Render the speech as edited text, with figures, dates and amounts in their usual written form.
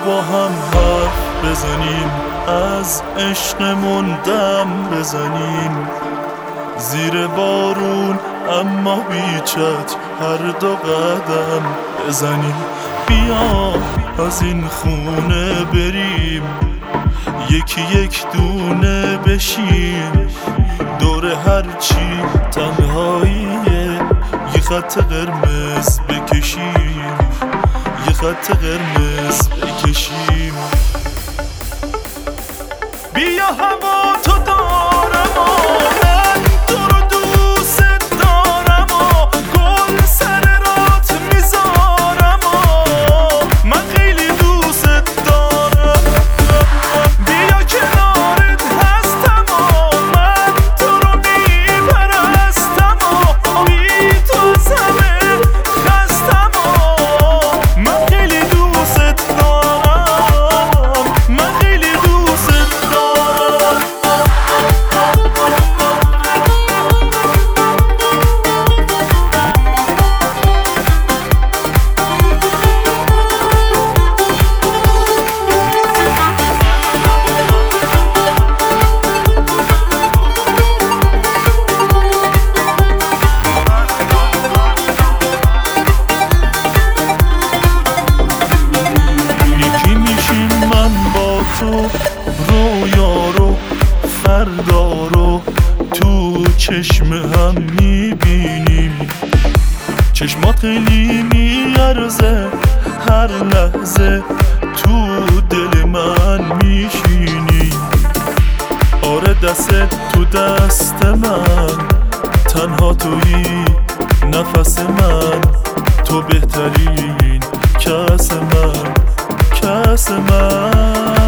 با هم حرف بزنیم، از عشقمون دم بزنیم، زیر بارون اما بیچت هر دو قدم بزنیم. بیا از این خونه بریم، یکی یک دونه بشیم، دور هرچی تنهاییه یه خط قرمز بکشیم، یه خط قرمز بکشیم. بیا هوا تو دارم و من تو رو دوست دارم و گل سر رات میذارم و من خیلی دوست دارم. بیا کنارت هستم و من تو رو میپرستم و بی تو از همه خستم و من خیلی دوست دارم، من خیلی دوست دارم. یکی میشیم من با تو، رویا رو فردا رو تو چشم هم میبینیم، چشمات خیلی میارزه هر لحظه تو دل من میشینی. آره دستت تو دست من، تنها تویی نفس من، تو بهترین کس من، کس من.